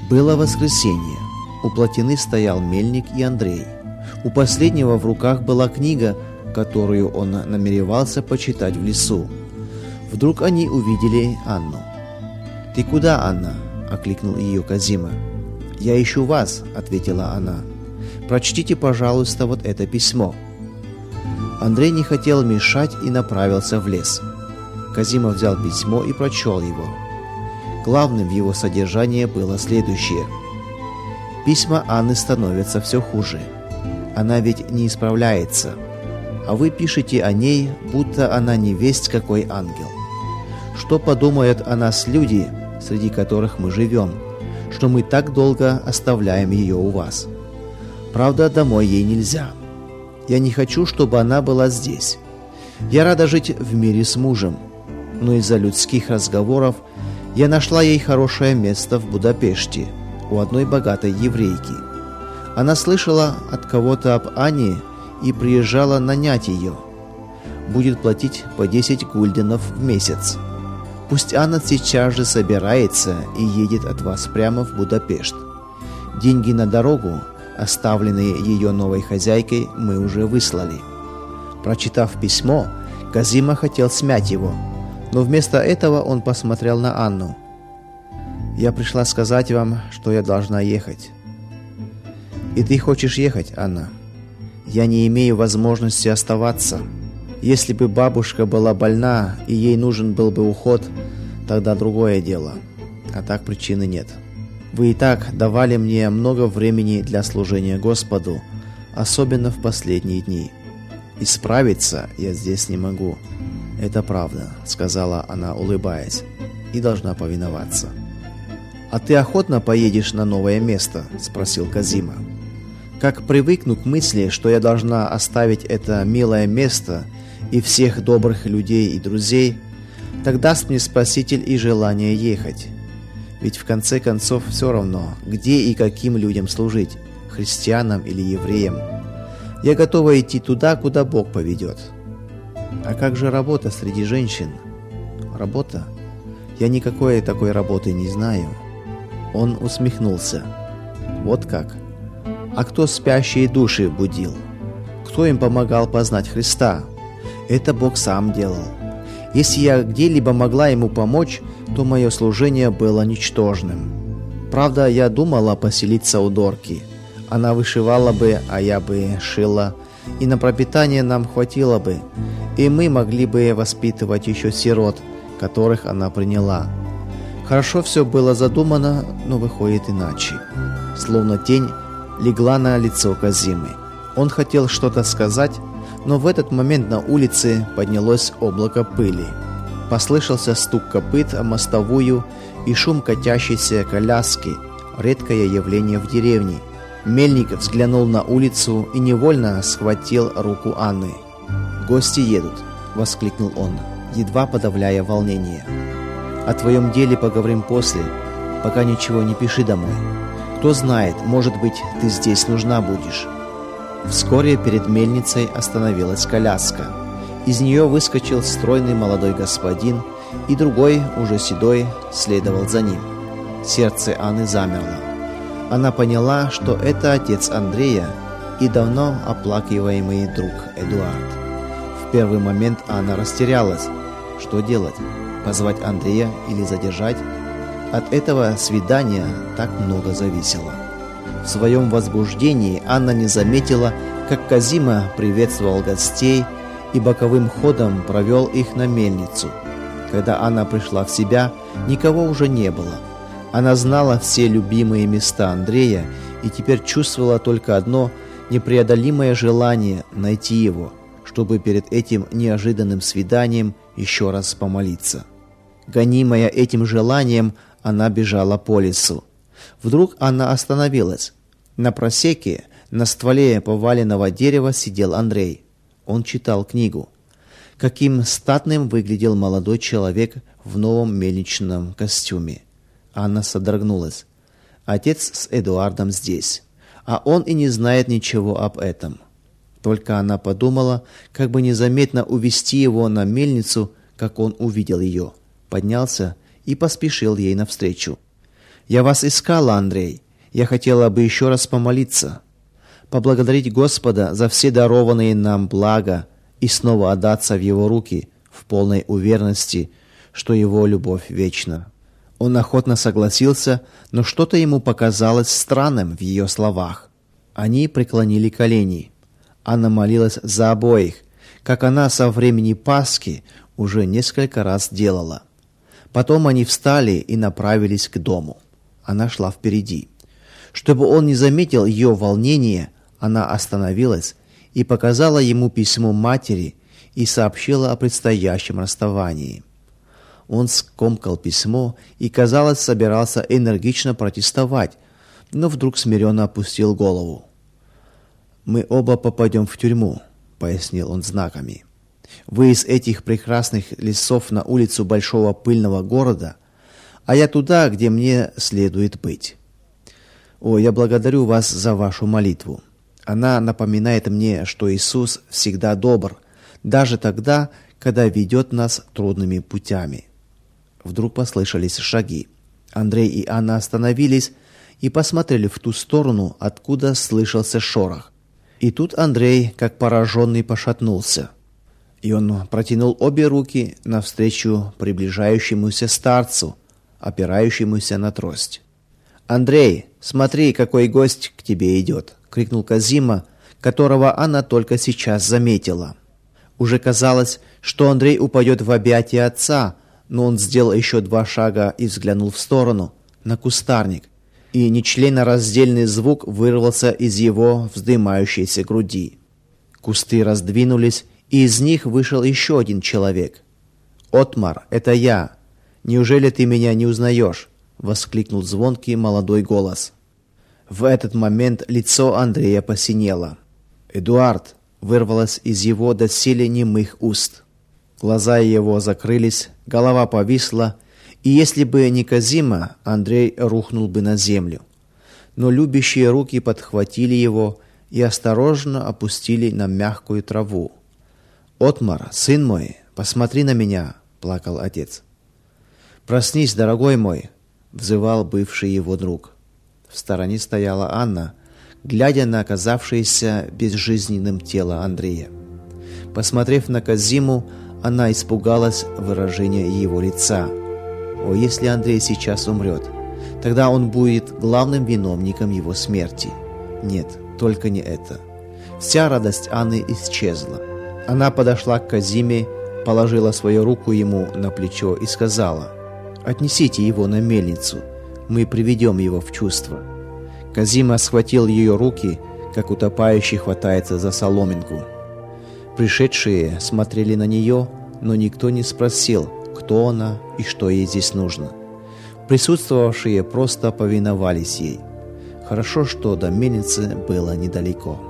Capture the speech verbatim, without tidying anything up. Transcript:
Было воскресенье. У плотины стоял мельник и Андрей. У последнего в руках была книга, которую он намеревался почитать в лесу. Вдруг они увидели Анну. «Ты куда, Анна?» – окликнул ее Казима. «Я ищу вас», – ответила она. «Прочтите, пожалуйста, вот это письмо». Андрей не хотел мешать и направился в лес. Казима взял письмо и прочел его. Главным в его содержании было следующее. «Письма Анны становятся все хуже. Она ведь не исправляется. А вы пишете о ней, будто она невесть какой ангел. Что подумают о нас люди, среди которых мы живем, что мы так долго оставляем ее у вас? Правда, домой ей нельзя. Я не хочу, чтобы она была здесь. Я рада жить в мире с мужем, но из-за людских разговоров я нашла ей хорошее место в Будапеште, у одной богатой еврейки. Она слышала от кого-то об Анне и приезжала нанять ее. Будет платить по десять гульденов в месяц. Пусть Анна сейчас же собирается и едет от вас прямо в Будапешт. Деньги на дорогу, оставленные ее новой хозяйкой, мы уже выслали». Прочитав письмо, Казима хотел смять его, но вместо этого он посмотрел на Анну. «Я пришла сказать вам, что я должна ехать». «И ты хочешь ехать, Анна?» «Я не имею возможности оставаться. Если бы бабушка была больна и ей нужен был бы уход, тогда другое дело. А так причины нет. Вы и так давали мне много времени для служения Господу, особенно в последние дни. Исправиться я здесь не могу». «Это правда», — сказала она, улыбаясь, — «и должна повиноваться». «А ты охотно поедешь на новое место?» — спросил Казима. «Как привыкну к мысли, что я должна оставить это милое место и всех добрых людей и друзей, так даст мне Спаситель и желание ехать. Ведь в конце концов все равно, где и каким людям служить, христианам или евреям. Я готова идти туда, куда Бог поведет». «А как же работа среди женщин?» «Работа? Я никакой такой работы не знаю». Он усмехнулся. «Вот как? А кто спящие души будил? Кто им помогал познать Христа? Это Бог сам делал. Если я где-либо могла ему помочь, то мое служение было ничтожным. Правда, я думала поселиться у Дорки. Она вышивала бы, а я бы шила, и на пропитание нам хватило бы, и мы могли бы воспитывать еще сирот, которых она приняла. Хорошо все было задумано, но выходит иначе». Словно тень легла на лицо Казимы. Он хотел что-то сказать, но в этот момент на улице поднялось облако пыли. Послышался стук копыт о мостовую и шум катящейся коляски, редкое явление в деревне. Мельник взглянул на улицу и невольно схватил руку Анны. «Гости едут!» — воскликнул он, едва подавляя волнение. «О твоем деле поговорим после, пока ничего не пиши домой. Кто знает, может быть, ты здесь нужна будешь». Вскоре перед мельницей остановилась коляска. Из нее выскочил стройный молодой господин, и другой, уже седой, следовал за ним. Сердце Анны замерло. Она поняла, что это отец Андрея и давно оплакиваемый друг Эдуард. В первый момент Анна растерялась. Что делать? Позвать Андрея или задержать? От этого свидания так много зависело. В своем возбуждении Анна не заметила, как Казима приветствовал гостей и боковым ходом провел их на мельницу. Когда Анна пришла в себя, никого уже не было. Она знала все любимые места Андрея и теперь чувствовала только одно непреодолимое желание найти его, чтобы перед этим неожиданным свиданием еще раз помолиться. Гонимая этим желанием, она бежала по лесу. Вдруг она остановилась. На просеке, на стволе поваленного дерева сидел Андрей. Он читал книгу. Каким статным выглядел молодой человек в новом мельничном костюме. Анна содрогнулась. Отец с Эдуардом здесь, а он и не знает ничего об этом. Только она подумала, как бы незаметно увести его на мельницу, как он увидел ее, поднялся и поспешил ей навстречу. «Я вас искала, Андрей. Я хотела бы еще раз помолиться, поблагодарить Господа за все дарованные нам блага и снова отдаться в Его руки в полной уверенности, что Его любовь вечна». Он охотно согласился, но что-то ему показалось странным в ее словах. Они преклонили колени. Анна молилась за обоих, как она со времени Пасхи уже несколько раз делала. Потом они встали и направились к дому. Она шла впереди. Чтобы он не заметил ее волнения, она остановилась и показала ему письмо матери и сообщила о предстоящем расставании. Он скомкал письмо и, казалось, собирался энергично протестовать, но вдруг смиренно опустил голову. «Мы оба попадем в тюрьму», — пояснил он знаками. «Вы из этих прекрасных лесов на улицу большого пыльного города, а я туда, где мне следует быть. О, я благодарю вас за вашу молитву. Она напоминает мне, что Иисус всегда добр, даже тогда, когда ведет нас трудными путями». Вдруг послышались шаги. Андрей и Анна остановились и посмотрели в ту сторону, откуда слышался шорох. И тут Андрей, как пораженный, пошатнулся. И он протянул обе руки навстречу приближающемуся старцу, опирающемуся на трость. «Андрей, смотри, какой гость к тебе идет!» — крикнул Казима, которого Анна только сейчас заметила. Уже казалось, что Андрей упадет в объятия отца, но он сделал еще два шага и взглянул в сторону, на кустарник, и нечленораздельный звук вырвался из его вздымающейся груди. Кусты раздвинулись, и из них вышел еще один человек. «Отмар, это я! Неужели ты меня не узнаешь?» — воскликнул звонкий молодой голос. В этот момент лицо Андрея посинело. «Эдуард!» — вырвалось из его доселе немых уст. Глаза его закрылись, голова повисла, и если бы не Казима, Андрей рухнул бы на землю. Но любящие руки подхватили его и осторожно опустили на мягкую траву. «Отмар, сын мой, посмотри на меня!» — плакал отец. «Проснись, дорогой мой!» — взывал бывший его друг. В стороне стояла Анна, глядя на оказавшееся безжизненным тело Андрея. Посмотрев на Казиму, она испугалась выражения его лица. О, если Андрей сейчас умрет, тогда он будет главным виновником его смерти. Нет, только не это. Вся радость Анны исчезла. Она подошла к Казиме, положила свою руку ему на плечо и сказала: «Отнесите его на мельницу, мы приведем его в чувство». Казима схватил ее руки, как утопающий хватается за соломинку. Пришедшие смотрели на нее, но никто не спросил, кто она и что ей здесь нужно. Присутствовавшие просто повиновались ей. Хорошо, что до мельницы было недалеко.